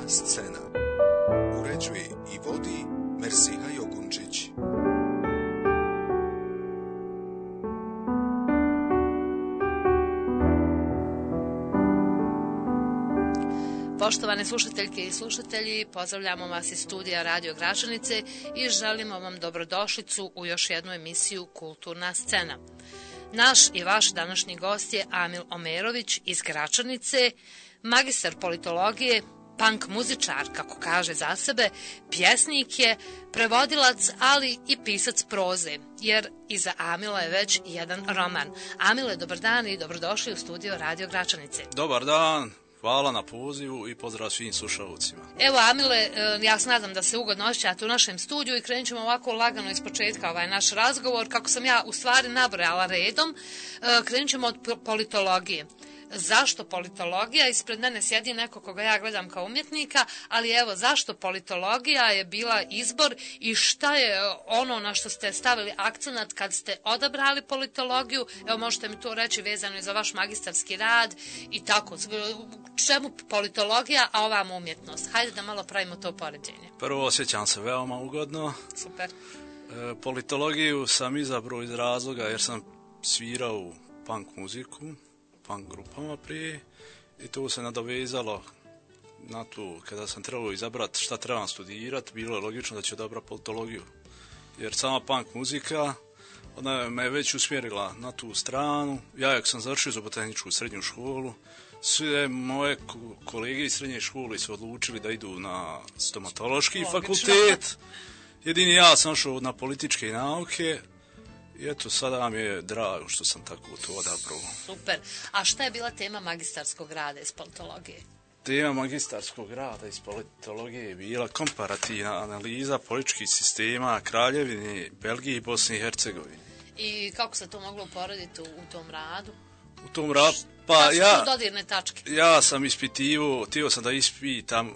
Kulturna scena. Uređuje i vodi Mersiha Jogunčić. Poštovane slušateljke i slušatelji, pozdravljamo vas iz studija Radio Gračanice i želimo vam dobrodošlicu u još jednu emisiju Kulturna scena. Naš i vaš današnji gost je Amil Omerović iz Gračanice, magistar politologije, punk muzičar, kako kaže za sebe, pjesnik je, prevodilac, ali i pisac proze, jer iza Amila je već jedan roman. Amile, dobar dan i dobrodošli u studio Radio Gračanice. Dobar dan. Hvala na pozivu i pozdrav svim slušalcima. Evo, Amile, ja se nadam da se ugodno osjećate u našem studiju i krenut ćemo ovako lagano iz početka ovaj naš razgovor. Kako sam ja u stvari nabrojala redom, krenut ćemo od politologije. Zašto politologija? Ispred mene sjedi neko koga ja gledam kao umjetnika, ali evo, zašto politologija je bila izbor i šta je ono na što ste stavili akcenat kad ste odabrali politologiju? Evo, možete mi to reći vezano i za vaš magistarski rad i tako. Čemu politologija, a ovamo umjetnost? Hajde da malo pravimo to poređenje. Prvo, osjećam se veoma ugodno. Super. Politologiju sam izabrao iz razloga jer sam svirao punk muziku, punk grupama prije i to se nadovezalo na to kada sam trebao izabrati šta trebam studirati, bilo je logično da ću odabrati politologiju. Jer sama punk muzika, ona me već usmjerila na tu stranu. Ja, jak sam završio zubotehničku srednju školu, sve moje kolege iz srednje škole su odlučili da idu na stomatološki fakultet. Jedini ja sam šao na političke nauke. I eto, sada mi je drago što sam tako to odabrao. Super. A šta je bila tema magistarskog rada iz politologije? Tema magistarskog rada iz politologije je bila komparativna analiza političkih sistema Kraljevine, Belgije i Bosne i Hercegovine. I kako se to moglo uporediti u tom radu? U tom radu? Pa ja, dodirne tačke? Ja sam ispitivao, htio sam da ispitam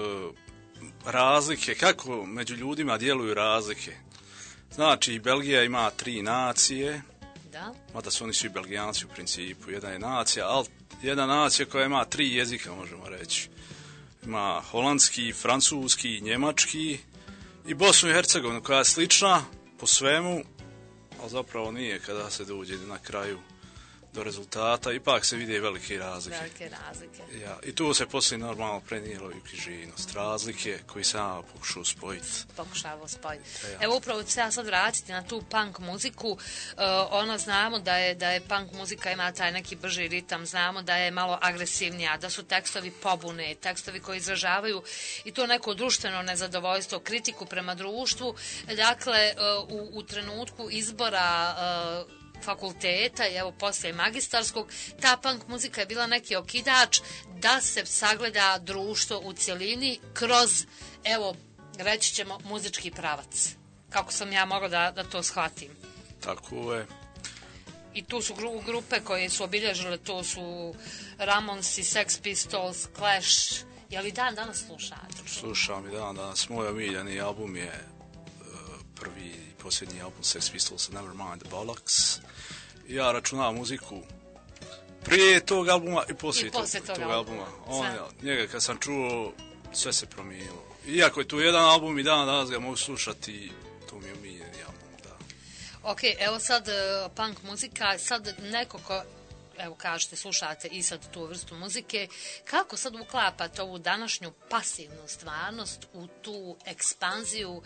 razlike, kako među ljudima djeluju razlike. Znači, Belgija ima 3 nacije, da, mada su oni svi Belgijanci u principu, jedna je nacija, ali jedna nacija koja ima 3 jezika, možemo reći. Ima holandski, francuski, njemački i Bosnu i Hercegovinu koja je slična po svemu, ali zapravo nije kada se dođe na kraju do rezultata, ipak se vide velike razlike. Velike razlike. Ja, i tu se poslije normalno prenijelo i u književnost. Razlike koji sam pokušao spojiti. Pokušavao spojiti. Ja. Evo, upravo ću se ja sad vratiti na tu punk muziku. Ono, znamo da je punk muzika ima taj neki brži ritam, znamo da je malo agresivnija, da su tekstovi pobune, tekstovi koji izražavaju i to neko društveno nezadovoljstvo, kritiku prema društvu. Dakle, u trenutku izbora fakulteta i evo poslije magistarskog, ta punk muzika je bila neki okidač da se sagleda društvo u cjelini kroz, evo, reći ćemo, muzički pravac. Kako sam ja mogla da to shvatim? Tako je. I tu su grupe koje su obilježile, to su Ramonsi, Sex Pistols, Clash. Je li dan danas slušate? Slušam i dan danas. Moj omiljeni album je prvi i posljednji album Sex Pistols, Nevermind the Bollocks. Ja računam muziku prije tog albuma i poslije tog albuma. Njega kad sam čuo, sve se promijenilo. Iako je tu jedan album i dan danas ga mogu slušati, to mi je omiljeni album, da. Ok, evo sad punk muzika, sad neko ko, evo kažete, slušate i sad tu vrstu muzike, kako sad uklapate ovu današnju pasivnu stvarnost u tu ekspanziju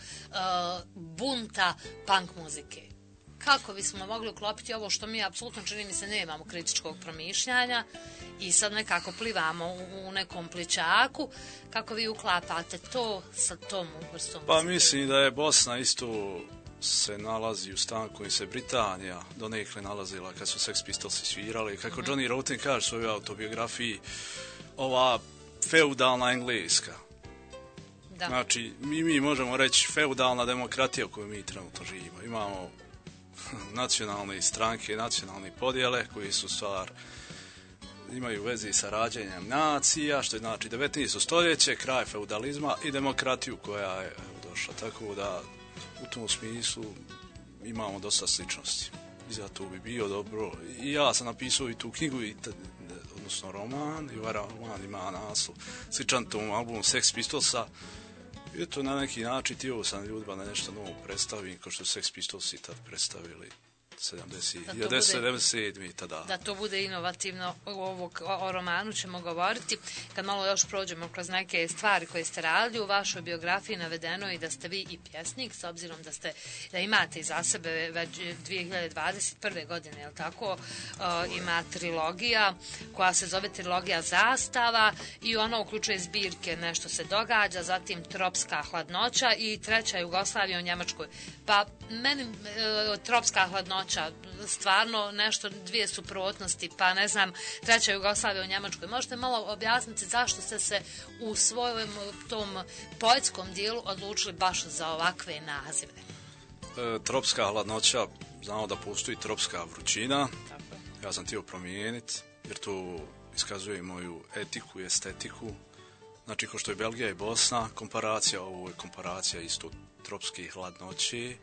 bunta punk muzike? Kako bismo mogli uklopiti ovo što mi apsolutno, čini mi se, nemamo kritičkog promišljanja i sad nekako plivamo u nekom plićaku, kako vi uklapate to sa tom vrstom? Pa mislim da je Bosna isto se nalazi u stanju kojim se Britanija donekle nalazila kad su Sex Pistolsi svirali. Kako Johnny Rotten kaže u svojoj autobiografiji, ova feudalna Engleska. Da. Znači, mi možemo reći feudalna demokratija u kojoj mi trenutno živimo. Imamo nacionalne stranke, nacionalne podjele koji su stvar imaju vezi sa rađenjem nacija, što je znači 19. stoljeće, kraj feudalizma i demokratiju koja je došla. Tako da u tom smislu imamo dosta sličnosti. I zato bi bio dobro. I ja sam napisao i tu knjigu, odnosno roman, i ovaj roman ima naslov sličan tom albumu Sex Pistolsa. I to na neki način htio sam ljudima da nešto novo predstavim, kao što Sex Pistolsi tad predstavili 1977. tada. Da to bude inovativno, o romanu ćemo govoriti. Kad malo još prođemo kroz neke stvari koje ste radili, u vašoj biografiji navedeno je i da ste vi i pjesnik, s obzirom da imate iza sebe već 2021. godine, je li tako? Ima trilogija koja se zove Trilogija zastava i ona uključuje zbirke Nešto se događa, zatim Tropska hladnoća i Treća Jugoslavija u Njemačkoj. Pa meni Tropska hladnoća stvarno nešto, dvije suprotnosti, pa ne znam, Treća Jugoslavija u Njemačkoj. Možete malo objasniti zašto ste se u svojom tom poetskom dijelu odlučili baš za ovakve nazive? Tropska hladnoća, znamo da postoji tropska vrućina. Tako. Ja sam htio promijeniti, jer to iskazuje moju etiku i estetiku. Znači, ko što je Belgija i Bosna, komparacija, ovo je komparacija isto tropske hladnoće,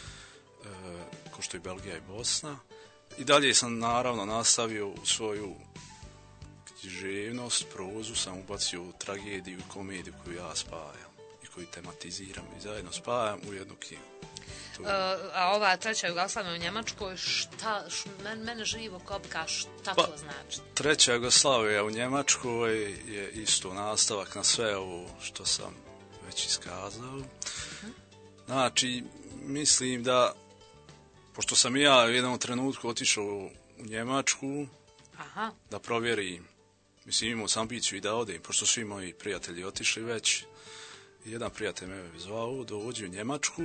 ko što je Belgija i Bosna. I dalje sam naravno nastavio u svoju književnost, prozu, sam ubacio u tragediju i komediju koju ja spajam i koju tematiziram i zajedno spajam u jednu knjigu. A ova Treća Jugoslavija u Njemačkoj, mene živo kopka, šta to znači? Treća Jugoslavija u Njemačkoj je isto nastavak na sve ovo što sam već iskazao. Znači, mislim da, pošto sam ja u jednom trenutku otišao u Njemačku, aha, da provjerim, mislim, imao sam ambiciju i da odem, pošto svi moji prijatelji otišli već, jedan prijatelj me zvao, dođi u Njemačku,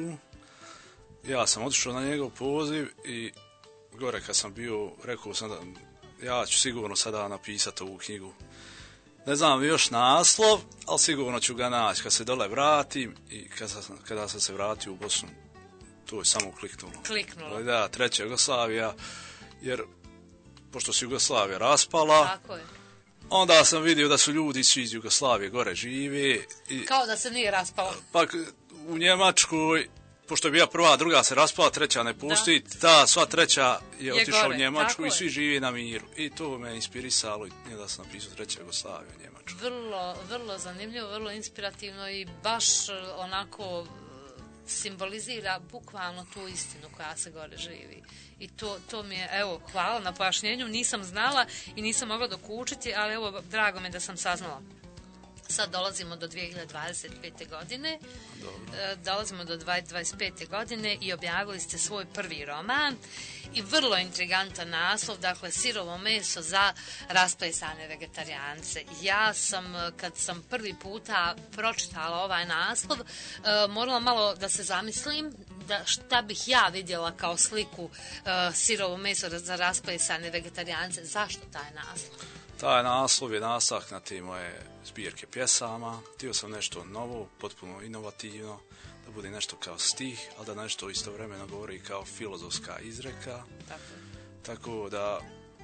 ja sam otišao na njegov poziv i gore kad sam bio, rekao sam da ja ću sigurno sada napisati ovu knjigu. Ne znam još naslov, ali sigurno ću ga naći kad se dole vratim i kada sam se vratio u Bosnu, to je samo kliknulo. Da, Treća Jugoslavija, jer pošto se Jugoslavija raspala, tako je, onda sam vidio da su ljudi svi iz Jugoslavije gore žive. Kao da se nije raspala. Pa u Njemačkoj, pošto je bila prva, druga se raspala, treća ne pusti, ta sva treća je otišla u Njemačku i svi žive na miru. I to me inspirisalo i da sam napisao Treća Jugoslavija u Njemačku. Vrlo zanimljivo, vrlo inspirativno i baš onako simbolizira bukvalno tu istinu koja se gore živi. I to mi je, evo, hvala na pojašnjenju, nisam znala i nisam mogla dokučiti, ali evo, drago mi da sam saznala. Sad dolazimo do 2025. godine. Dolazimo do 2025. godine i objavili ste svoj prvi roman i vrlo intrigantan naslov, dakle Sirovo meso za rasplesane vegetarijance. Ja sam, kad sam prvi puta pročitala ovaj naslov, morala malo da se zamislim šta bih ja vidjela kao sliku sirovo meso za rasplesane vegetarijance. Zašto taj naslov? Taj naslov je nastavak na te moje zbirke pjesama. Htio sam nešto novo, potpuno inovativno, da bude nešto kao stih, ali da nešto istovremeno govori kao filozofska izreka. Tako da,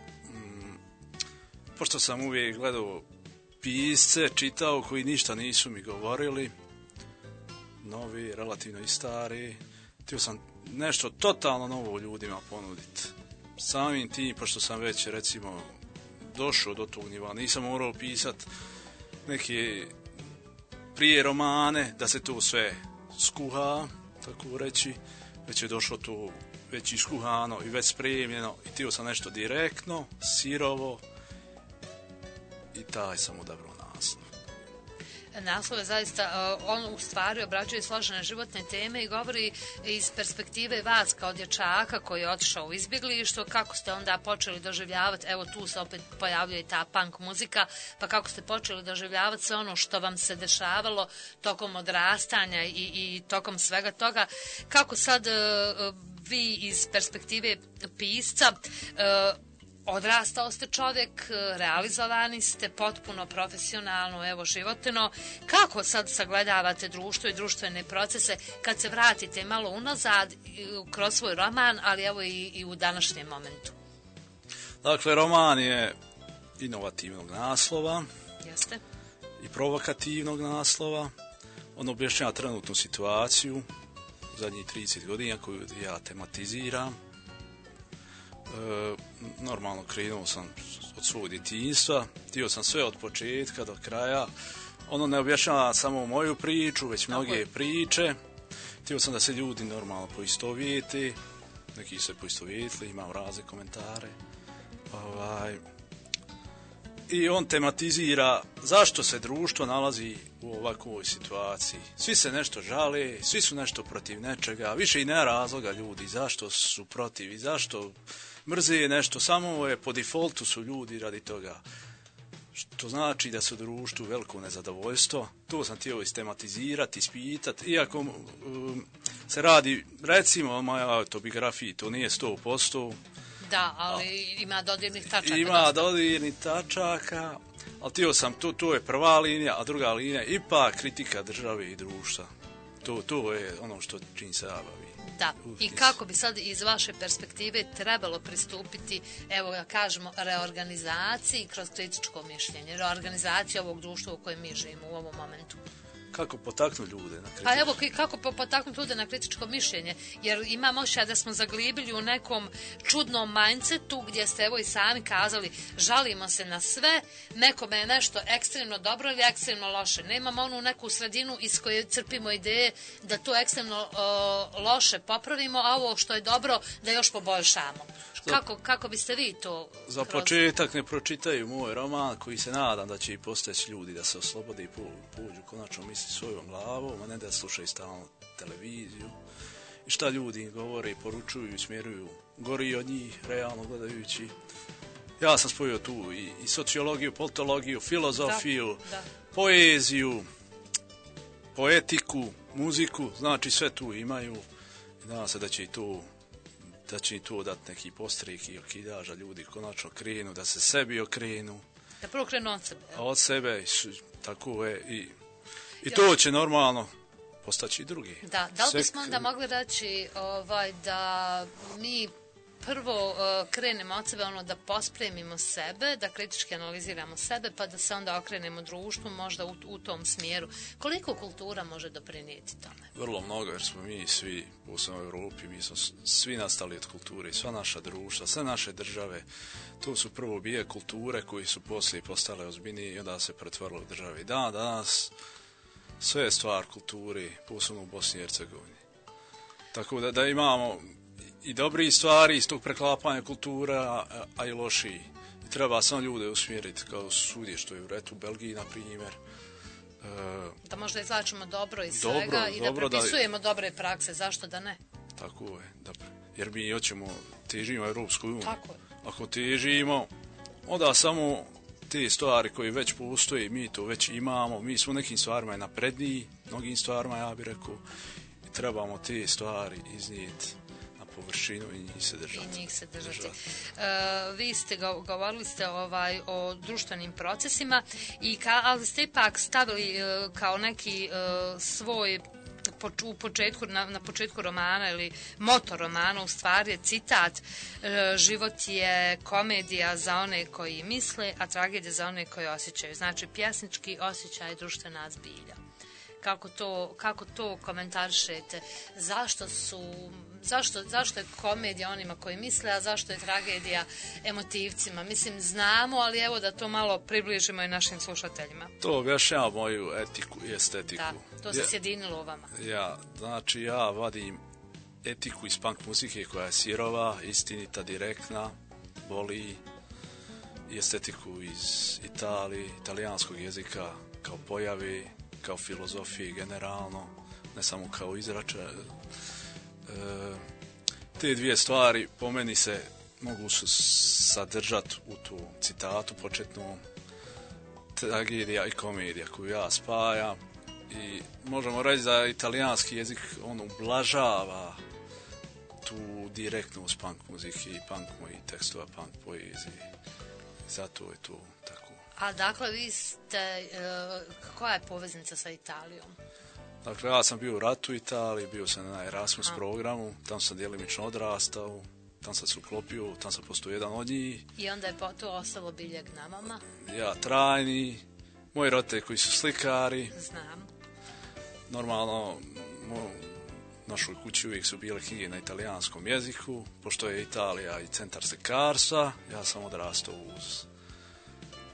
pošto sam uvijek gledao pisce, čitao koji ništa nisu mi govorili, novi, relativno i stari, htio sam nešto totalno novo ljudima ponuditi. Samim tim, pošto sam već, recimo, došao do tog niva, nisam morao pisati neke prije romane, da se to sve skuha, tako reći, već je došlo to već iskuhano i već spremljeno i htio sam nešto direktno, sirovo i taj sam odabrao naslov. Naslov je zaista, on u stvari obrađuje složene životne teme i govori iz perspektive vas kao dječaka koji je otišao u izbjeglištvo, kako ste onda počeli doživljavati, evo tu se opet pojavljuje ta punk muzika, pa kako ste počeli doživljavati sve ono što vam se dešavalo tokom odrastanja i tokom svega toga, kako sad vi iz perspektive pisca odrastao ste čovjek, realizovani ste potpuno profesionalno, evo životno. Kako sad sagledavate društvo i društvene procese kad se vratite malo unazad kroz svoj roman, ali evo i u današnjem momentu? Dakle, roman je inovativnog naslova. Jeste. I provokativnog naslova. On objašnjava trenutnu situaciju zadnjih 30 godina koju ja tematiziram. Normalno krenuo sam od svog djetinjstva. Htio sam sve od početka do kraja. Ono ne objašnjava samo moju priču, već mnoge priče. Htio sam da se ljudi normalno poistovijete. Neki se poistovjetili, imam razne komentare. I on tematizira zašto se društvo nalazi u ovakvoj situaciji. Svi se nešto žale, svi su nešto protiv nečega, više i nema razloga ljudi zašto su protiv i zašto mrze nešto, samo je po defaultu su ljudi radi toga. Što znači da su u društvu veliko nezadovoljstvo. To sam htio istematizirati, ispitati, iako se radi, recimo o mojoj autobiografiji, to nije 100%. Da, ali ima dodirnih tačaka. Ima dodirnih tačaka, ali htio sam, to je prva linija, a druga linija ipak kritika države i društva. To je ono što čim se bavi. Da, i kako bi sad iz vaše perspektive trebalo pristupiti, evo da kažemo, reorganizaciji kroz kritičko mišljenje, reorganizaciji ovog društva u kojem mi živimo u ovom momentu? Kako potaknuti ljude na kritičko? Pa evo, kako potaknuti ljude na kritičko mišljenje, jer imam osjećaj da smo zaglibili u nekom čudnom mindsetu gdje ste evo i sami kazali, žalimo se na sve, nekome je nešto ekstremno dobro ili ekstremno loše. Nemamo onu neku sredinu iz koje crpimo ideje da to ekstremno loše popravimo, a ovo što je dobro da još poboljšamo. Kako biste vi to... Za početak ne pročitaju moj roman koji se nadam da će i posteći ljudi da se oslobode i pođu konačno misli svojom glavom, a ne da slušaju stalno televiziju. I šta ljudi im govore i poručuju i smjeruju gori od njih, realno gledajući. Ja sam spojio tu i sociologiju, politologiju, filozofiju, poeziju, poetiku, muziku, znači sve tu imaju. I nadam se da će i to dati neki postrik i okidaž, da ljudi konačno krenu, da se sebi okrenu. Da prvo krenu od sebe. Od sebe, tako je. I to će normalno postaći i drugi. Da li bismo onda mogli reći da mi prvo krenemo od sebe, da pospremimo sebe, da kritički analiziramo sebe, pa da se onda okrenemo društvu, možda u tom smjeru. Koliko kultura može doprinijeti tome? Vrlo mnogo, jer smo mi svi, posebno u Europi, mi smo svi nastali od kulture, sva naša društva, sve naše države, to su prvo bije kulture koji su poslije postale ozbiljnije i onda se pretvorili u države. Danas sve je stvar kulture, posebno u Bosni i Hercegovini. Tako da imamo i dobri stvari iz tog preklapanja kultura, a i lošiji. I treba samo ljude usmjeriti kao svugdje što je u retu, u Belgiji, na primjer. Da možda izlačimo dobro iz svega i da prepisujemo dobre prakse, zašto da ne? Tako je, jer mi hoćemo, težimo Europsku uniju. Tako je. Ako težimo, onda samo te stvari koje već postoje, mi to već imamo, mi smo nekim stvarima napredniji, mnogim stvarima, ja bih rekao, i trebamo te stvari iznijeti površinu i njih se držati. Vi ste govorili o društvenim procesima, ali ste ipak stavili kao neki svoj na početku romana ili moto romana u stvari je citat: život je komedija za one koji misle, a tragedija za one koji osjećaju. Znači pjesnički osjećaj, društvena zbilja. Kako to komentarišete? Zašto je komedija onima koji misle, a zašto je tragedija emotivcima? Mislim, znamo, ali evo da to malo približimo i našim slušateljima. To objašnjava moju etiku i estetiku. Da, to se sjedinilo u vama. Znači ja vadim etiku iz punk muzike koja je sirova, istinita, direktna, boli, i estetiku iz Italije, italijanskog jezika kao pojave, kao filozofije generalno, ne samo kao izračaj. Te dvije stvari po meni se mogu sadržati u tu citatu početnom, tragedija i komedija koju ja spajam, i možemo reći da italijanski jezik ublažava tu direktnost punk muzike i punk mojih tekstova, punk poezije. Zato je to tako. A dakle, vi ste, koja je poveznica sa Italijom? Dakle, ja sam bio u ratu u Italiji, bio sam na Erasmus programu, tam sam djelimično odrastao, tam sam se uklopio, tam sam postao jedan od njih. I onda je to ostalo biljeg na vama? Ja, trajni, moji roditelji koji su slikari. Znam. Normalno, u našoj kući uvijek su bile knjige na italijanskom jeziku, pošto je Italija i centar slikarstva, ja sam odrastao uz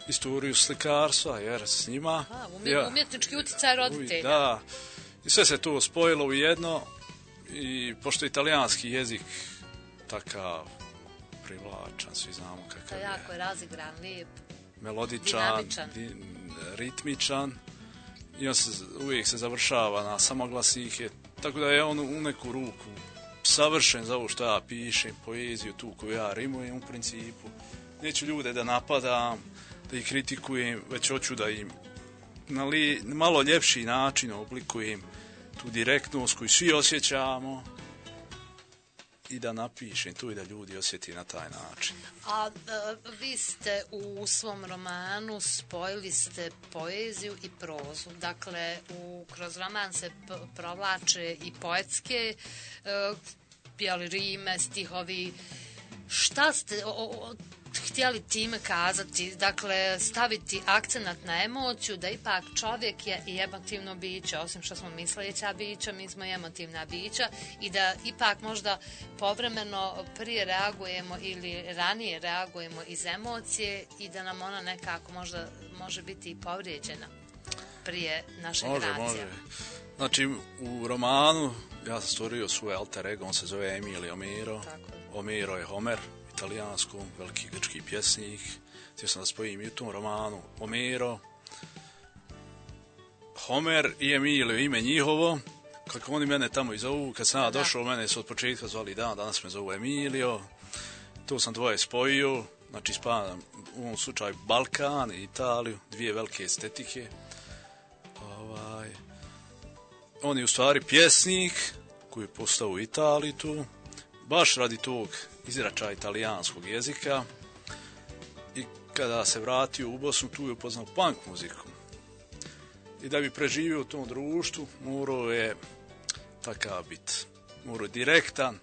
istoriju slikarstva, jer s njima... Umjetnički utjecaj roditelja. Da, i sve se to spojilo u jedno, i pošto je italijanski jezik takav privlačan, svi znamo kakav je. Jako je razigran, lijep, melodičan, ritmičan, i on uvijek se završava na samoglasike, tako da je on u neku ruku savršen za ovo što ja pišem, poeziju tu koju ja rimujem u principu. Neću ljude da napadam, da ih kritikujem, već hoću da im na malo ljepši način oblikujem tu direktnost koju svi osjećamo i da napišem tu i da ljudi osjeti na taj način. A vi ste u svom romanu spojili ste poeziju i prozu. Dakle, kroz roman se provlače i poetske rime, stihovi. Šta ste htjeli time kazati? Dakle, staviti akcenat na emociju, da ipak čovjek je i emotivno biće, osim što smo misleća bića, mi smo i emotivna bića, i da ipak možda povremeno prije reagujemo ili ranije reagujemo iz emocije i da nam ona nekako možda može biti i povrijeđena prije našeg reakcija. Može. Znači, u romanu ja sam stvorio svoj alter ego, on se zove Emilio Omero. Omero je Homer, italijanskom, veliki grčki pjesnik. Htio sam da spojim i u tom romanu Omero, Homer i Emilio, ime njihovo. Kako oni mene tamo i zovu, kad sam ja došao, mene su od početka zvali danas me zovu Emilio. To sam dvoje spojio, znači spadam u ovom slučaju Balkan i Italiju, dvije velike estetike. On je u stvari pjesnik koji je postao u Italiji tu, baš radi tog izračaja italijanskog jezika, i kada se vratio u Bosnu tu je upoznao punk muziku. I da bi preživio u tom društvu morao je takav biti, morao je direktan,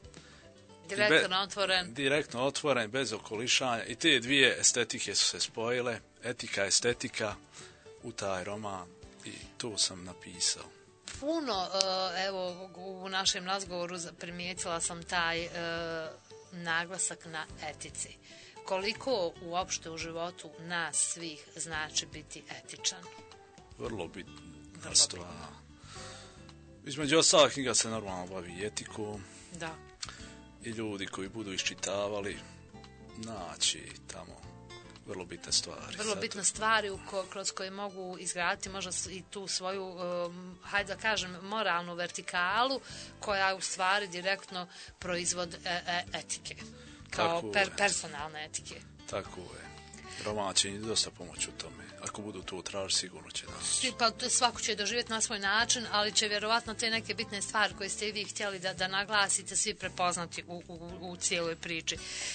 direktno otvoren, bez okolišanja, i te dvije estetike su se spojile, etika, estetika, u taj roman, i to sam napisao. Puno, evo, u našem razgovoru primijetila sam taj naglasak na etici. Koliko uopšte u životu nas svih znači biti etičan? Vrlo bitna stvar. Između ostalih knjiga se normalno bavi etikom. Da. I ljudi koji budu iščitavali naći tamo vrlo bitne stvari. Vrlo bitne stvari kroz koje mogu izgraditi možda i tu svoju, hajde da kažem, moralnu vertikalu, koja je u stvari direktno proizvod etike. Kao personalne etike. Tako je. Roman će im dosta pomoći u tome. Ako budu to tražiti, sigurno će naći. Pa svako će doživjeti na svoj način, ali će vjerovatno te neke bitne stvari koje ste i vi htjeli da naglasite svi prepoznati u cijeloj priči.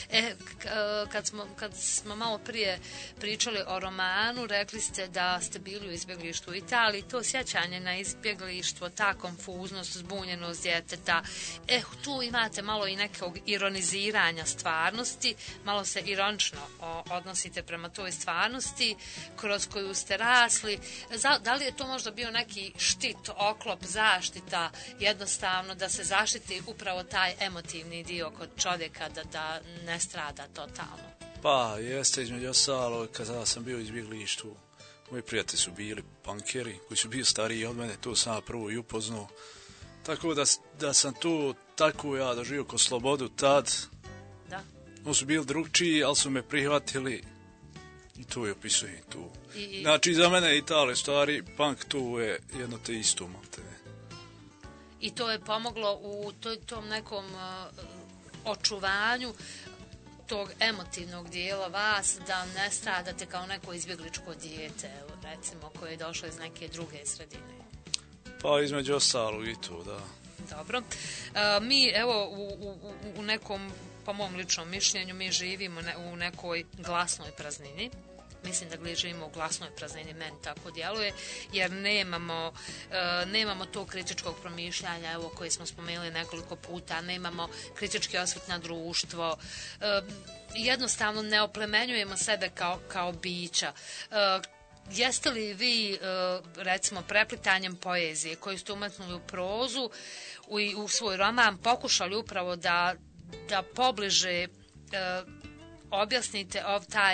Kad smo malo prije pričali o romanu, rekli ste da ste bili u izbjeglištvu u Italiji. To sjećanje na izbjeglištvo, ta konfuznost, zbunjenost djeteta, tu imate malo i nekog ironiziranja stvarnosti, malo se ironično odnosite prema toj stvarnosti kroz koju ste rasli. Da li je to možda bio neki štit, oklop, zaštita, jednostavno da se zaštiti upravo taj emotivni dio kod čovjeka, da ne strada totalno? Pa, jeste, između ostalo, kada sam bio u izbjeglištvu, moji prijatelji su bili punkeri, koji su bili stariji od mene, to sam prvo i upoznao. Tako da sam tu tako ja doživio ko slobodu tad. Da. Oni su bili drugčiji, ali su me prihvatili. I to je opisujem tu. Znači, za mene Italija, stvari, punk tu je jedno te isto. I to je pomoglo u tom nekom očuvanju tog emotivnog dijela vas, da ne stradate kao neko izbjegličko dijete, recimo, koje je došlo iz neke druge sredine. Pa, između ostalog i to, da. Dobro. Mi, evo, u nekom, po mom ličnom mišljenju, mi živimo u nekoj glasnoj praznini. Mislim da živimo u glasnoj praznini, meni tako djeluje, jer nemamo to kritičkog promišljanja, evo, koje smo spomenuli nekoliko puta, nemamo kritički osvrt na društvo, jednostavno ne oplemenjujemo sebe kao bića. Jeste li vi, recimo, preplitanjem poezije koju ste umetnuli u prozu u svoj roman pokušali upravo da pobliže objasnite taj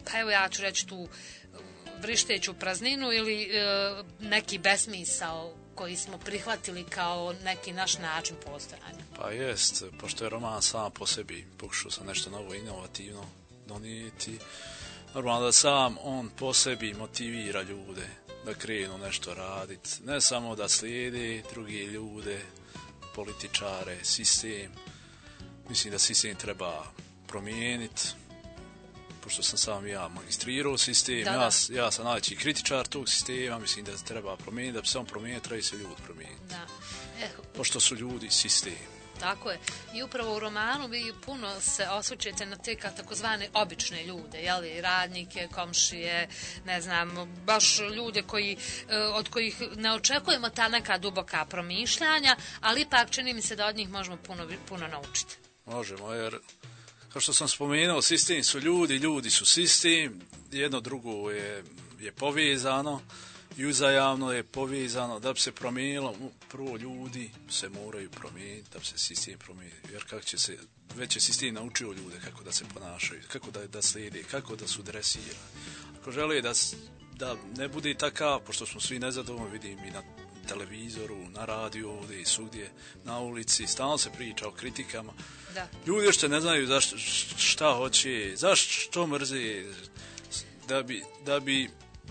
pa evo ja ću reći tu vrišteću prazninu ili neki besmisao koji smo prihvatili kao neki naš način postojanja. Pa jest, pošto je roman sam po sebi, pokušao sam nešto novo, inovativno donijeti. Normalno da sam on po sebi motivira ljude da krenu nešto raditi. Ne samo da slijede drugi ljude, političare, sistem. Mislim da sistem treba promijeniti. Pošto sam sam ja magistrirao sistem, ja sam najveći kritičar tog sistema, mislim da se treba promijeniti, da bi se on promijenio, treba se ljudi promijeniti. Da. Pošto su ljudi sistem. Tako je. I upravo u romanu vi puno se osvrćete na te takozvane obične ljude, jeli, radnike, komšije, ne znam, baš ljude od kojih ne očekujemo ta neka duboka promišljanja, ali ipak čini mi se da od njih možemo puno naučiti. Možemo, jer kao što sam spomenuo, sistem su ljudi, ljudi su sistem, jedno drugo je povezano i uzajamno je povezano. Da bi se promijenilo, prvo ljudi se moraju promijeniti, da bi se sistem promijenio. Jer kako će se, već je sistem naučio ljude kako da se ponašaju, kako da slijede, kako da su dresirani. Ako žele da ne bude takav, pošto smo svi nezadovoljni, vidim i na televizoru, na radiju, ovdje i svugdje, na ulici, stalno se priča o kritikama. Da. Ljudi još ne znaju šta hoće, što mrze, da bi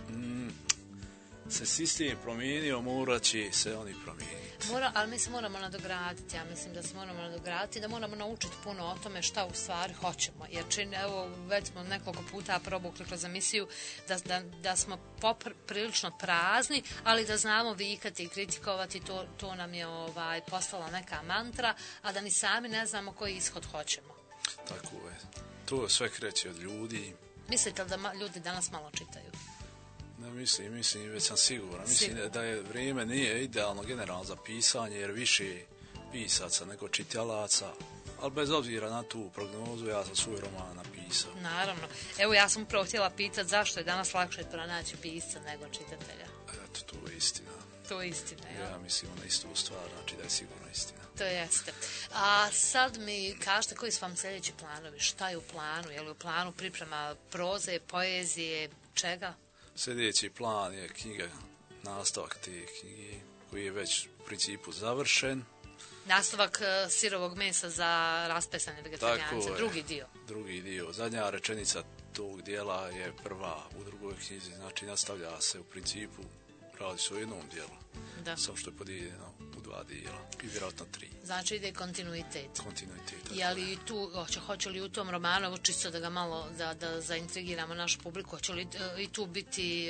se sistem promijenio, morat će se oni promijeniti. Ali mi se moramo nadograditi, ja mislim da se moramo nadograditi, da moramo naučiti puno o tome šta u stvari hoćemo. Jer evo, već smo nekoliko puta probukli kroz emisiju da smo prilično prazni, ali da znamo vikati i kritikovati, to nam je postala neka mantra, a da ni sami ne znamo koji ishod hoćemo. Tako je. To sve kreće od ljudi. Mislite li da ljudi danas malo čitaju? Ne mislim, već sam siguran. Mislim da je vrijeme nije idealno generalno za pisanje, jer više pisaca nego čitalaca, ali bez obzira na tu prognozu, ja sam svoj roman napisao. Naravno. Evo, ja sam upravo htjela pitati zašto je danas lakše pronaći pisca nego čitatelja. Eto, to je istina. To je istina, jel? Ja mislim na istu stvar, znači da je sigurno istina. To jeste. A sad mi kažete koji su vam sljedeći planovi? Šta je u planu? Je li u planu priprema proze, poezije, čega? Sljedeći plan je knjiga, nastavak te knjige, koji je već u principu završen. Nastavak sirovog mesa za raspesane vegetarijance, drugi dio. Zadnja rečenica tog dijela je prva u drugoj knjizi, znači nastavlja se u principu, radi se o jednom dijelu. Da. Samo što je podijeljeno u 2 dijela i vjerojatno 3. Znači ide kontinuitet. Kontinuitet. Ali i tu, hoće li u tom romanu, čisto da ga malo, da zaintrigiramo našu publiku, hoće li i tu biti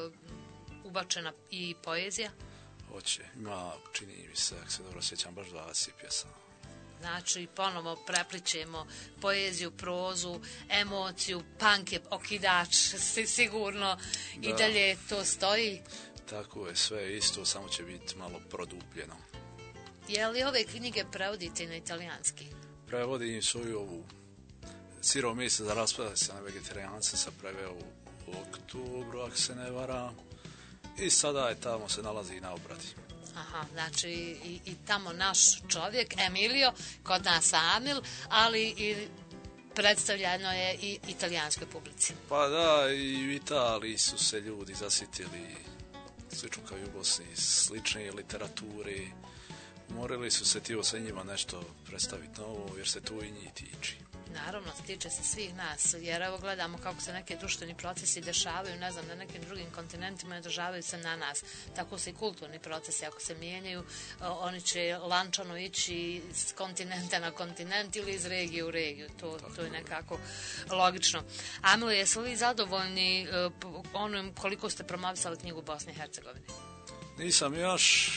ubačena i poezija? Hoće. Ima, čini mi se, ako se dobro sjećam, baš 20 pjesama. Znači, ponovo prepličemo poeziju, prozu, emociju, punk je okidač, sigurno, da. I dalje to stoji. Tako je, sve isto, samo će biti malo produbljeno. Je li ove knjige prevodite na italijanski? Prevodim svoju ovu sirovo meso za raspesane vegetarijance, sam preveo u oktobru, ako se ne varam. I sada je tamo se nalazi na obradi. Aha, znači i tamo naš čovjek, Emilio, kod nas Amil, ali i predstavljeno je i italijanskoj publici. Pa da, i u Italiji su se ljudi zasitili, slično kao i u Bosni, slične literature. Morali su se sa njima nešto predstaviti novo, jer se to i njih tiče. Naravno, tiče se svih nas, jer evo gledamo kako se neke društveni procesi dešavaju, ne znam, na nekim drugim kontinentima ne dešavaju se na nas. Tako se i kulturni procesi, ako se mijenjaju, oni će lančano ići s kontinenta na kontinent ili iz regije u regiju. To je nekako logično. Amil, jesu li zadovoljni onim koliko ste promovisali knjigu Bosne i Hercegovine? Nisam još,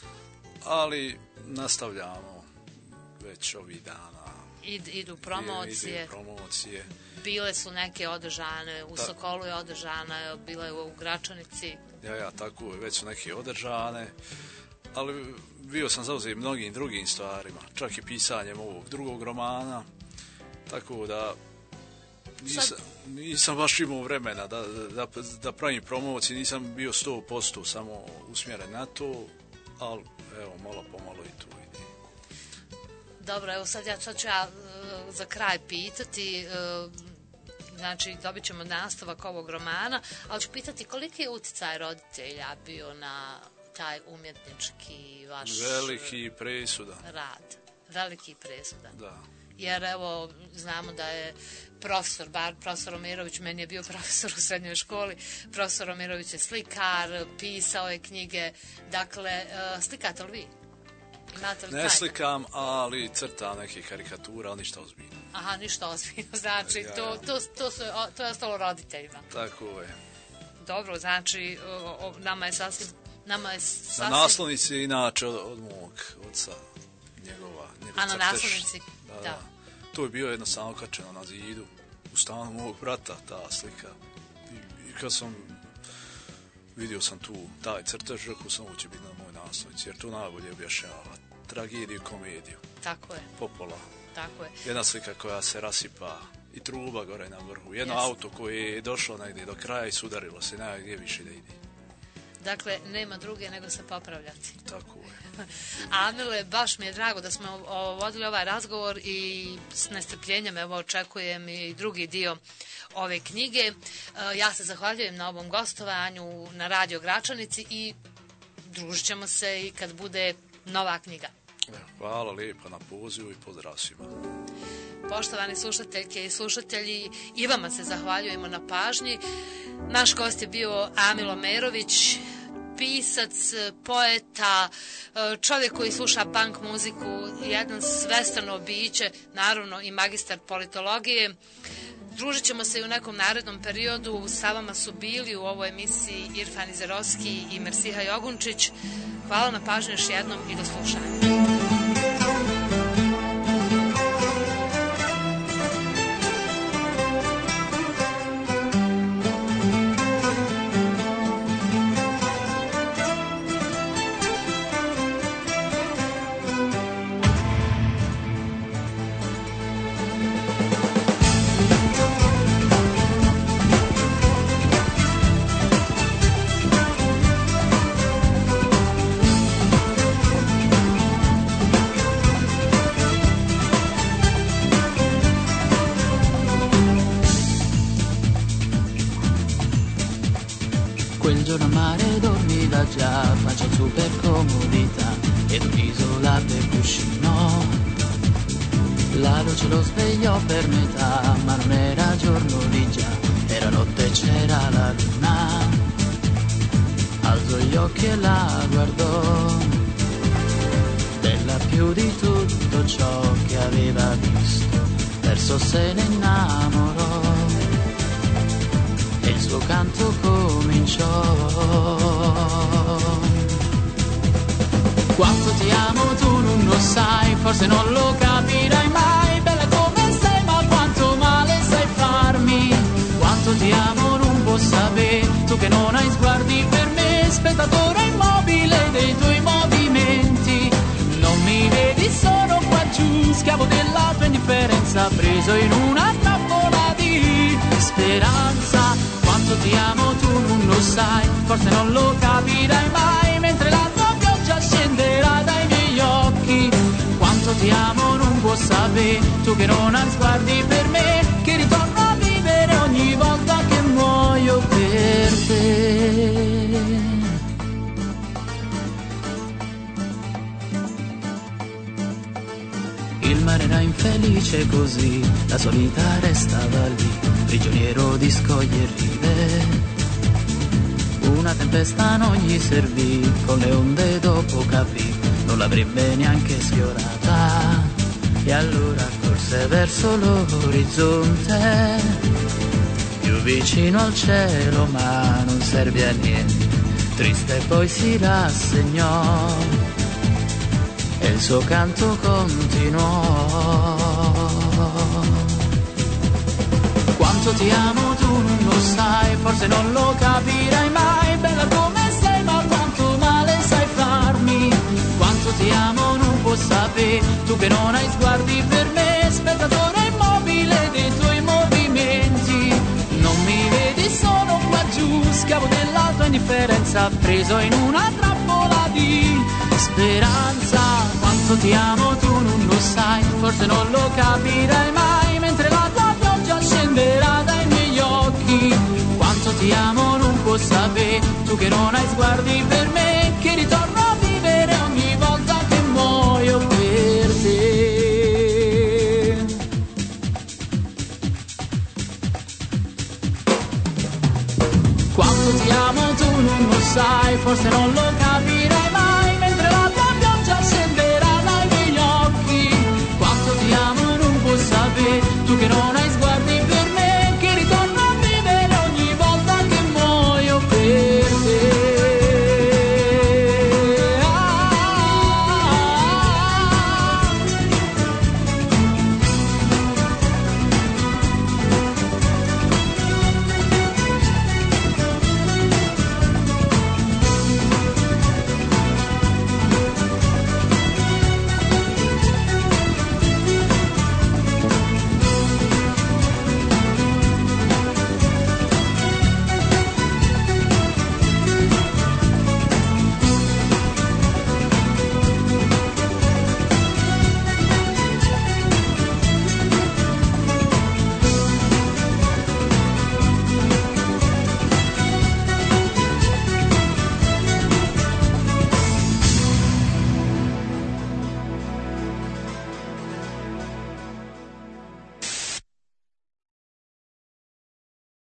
ali nastavljamo već ovih dana. Idu promocije. Bile su neke održane, u Sokolu je održana, bila je u Gračanici. Ja, tako je, već su neke održane, ali bio sam zauzet mnogim drugim stvarima, čak i pisanjem ovog drugog romana, tako da nisam baš imao vremena da pravim promocije, nisam bio 100% samo usmjeren na to, ali evo, malo pomalo i tu ide. Dobro, evo sad ću ja za kraj pitati, znači dobit ćemo nastavak ovog romana, ali ću pitati koliki je utjecaj roditelja bio na taj umjetnički vaš veliki presudan rad. Veliki presudan. Da. Jer evo, znamo da je profesor Omirović, meni je bio profesor u srednjoj školi, profesor Omirović je slikar, pisao je knjige, dakle, slikate li vi? Imate li ne slikam, ali crtam neke karikature, ali ništa ozbiljno. Aha, ništa ozbiljno, znači ja. to je ostalo roditeljima. Tako je. Dobro, znači nama je sasvim... Na naslovnici je inače od mog oca, njegova a na naslovnici? Da. To je bio jednostavno kačeno na zidu u stanu mog brata, ta slika. I kad sam vidio sam tu taj crtež, rekao sam ovo će biti na moj naslovnici, jer to najbolje objašnjava tragediju i komediju. Tako je. Popola. Tako je. Jedna slika koja se rasipa i truba gore na vrhu. Jedno auto koje je došlo negdje do kraja i sudarilo se, nema gdje više da ide. Dakle, nema druge nego se popravljati. Tako je. Amile, baš mi je drago da smo vodili ovaj razgovor i s nestrpljenjem evo očekujem i drugi dio ove knjige. Ja se zahvaljujem na ovom gostovanju na Radio Gračanici i družit ćemo se i kad bude nova knjiga. Hvala lijepo na pozivu i pozdrav svima. Poštovani slušateljke i slušatelji, i vama se zahvaljujemo na pažnji. Naš gost je bio Amil Omerović, pisac, poeta, čovjek koji sluša punk muziku, jedan svestrano biće, naravno i magistar politologije. Družit ćemo se i u nekom narednom periodu. Sa vama su bili u ovoj emisiji Irfan Izerovski i Mersiha Jogunčić. Hvala na pažnju još jednom i do slušanja. Già faccia su per comodità e un'isola per cuscino. La luce lo svegliò per metà, ma non era giorno di già, era notte e c'era la luna. Alzò gli occhi e la guardò, bella più di tutto ciò che aveva visto, perso se ne innamorò e il suo canto cominciò. Quanto ti amo tu non lo sai, forse non lo capirai mai, bella come sei ma quanto male sai farmi. Quanto ti amo non può sapere, tu che non hai sguardi per me, spettatore immobile dei tuoi movimenti. Non mi vedi, sono qua giù, schiavo della tua indifferenza, preso in una trappola di speranza. Quanto ti amo tu non lo sai, forse non lo capirai mai, mentre la tua pioggia scenderà dai miei occhi. Quanto ti amo non può sapere, tu che non hai sguardi per me, che ritorno a vivere ogni volta che muoio per te. Il mare era infelice così, la solita restava lì, prigioniero di scoglie e rive. Una tempesta non gli servì, con le onde dopo capì, non l'avrebbe neanche sfiorata. E allora corse verso l'orizzonte, più vicino al cielo ma non serve a niente, triste poi si rassegnò e il suo canto continuò. Quanto ti amo tu non lo sai, forse non lo capirai mai, bella come sei ma quanto male sai farmi. Quanto ti amo non può sapere, tu che non hai sguardi per me, spettatore immobile dei tuoi movimenti. Non mi vedi, sono qua giù, schiavo della tua indifferenza, preso in una trappola di speranza. Quanto ti amo tu non lo sai, forse non lo capirai mai, mentre la tua pioggia scenderà dai miei occhi. Quanto ti amo non può sapere, tu che non hai sguardi per me, che ritorno a vivere ogni volta che muoio per te. Quanto ti amo tu non lo sai, forse non lo capirai mai, mentre la tua pioggia scenderà dai miei occhi. Quanto ti amo non può sapere, tu che non hai